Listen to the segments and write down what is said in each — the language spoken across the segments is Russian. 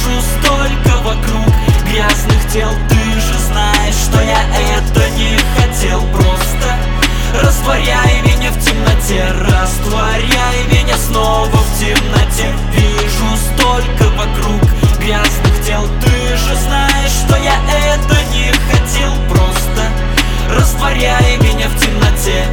вижу столько вокруг грязных тел. Ты же знаешь, что я это не хотел. Просто растворяй меня в темноте, растворяй меня снова в темноте. Вижу столько вокруг грязных тел. Ты же знаешь, что я это не хотел. Просто растворяй меня в темноте.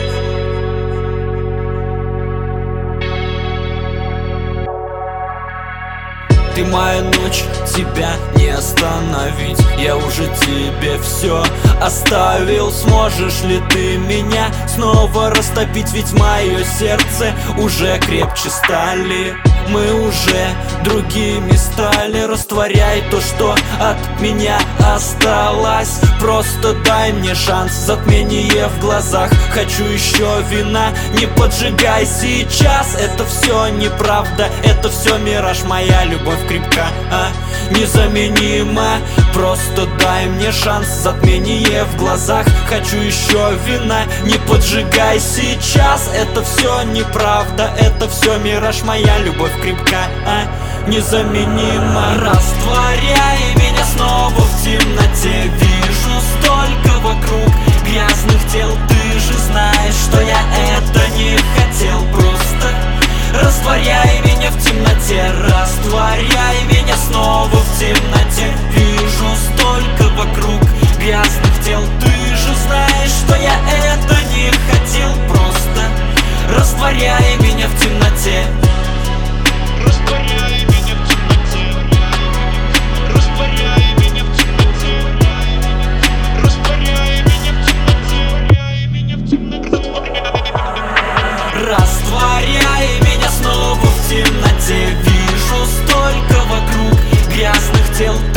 Ты моя ночь, тебя не остановить. Я уже тебе все оставил. Сможешь ли ты меня снова растопить? Ведь мое сердце уже крепче стали. Мы уже другими стали. Растворяй то, что от меня осталось. Просто дай мне шанс, затмение в глазах. Хочу еще вина, не поджигай сейчас. Это все неправда, это все мираж. Моя любовь крепка, незаменима. Просто дай мне шанс, затмение в глазах. Хочу еще вина, не поджигай сейчас. Это все неправда, это все мираж. Моя любовь крепка, незаменима. Растворяй меня снова в темноте. Вижу столько вокруг грязных тел. Ты же знаешь, что я это не хотел. Просто растворяй меня в темноте, растворяй меня снова в темноте. Вижу столько вокруг грязных тел. Ты же знаешь, что я это не хотел. Просто растворяй меня в темноте. Растворяй меня в темноте. Растворяй меня в темноте. Растворяй меня в темноте. Растворяй меня снова в темноте. Вижу столько вокруг грязных тел.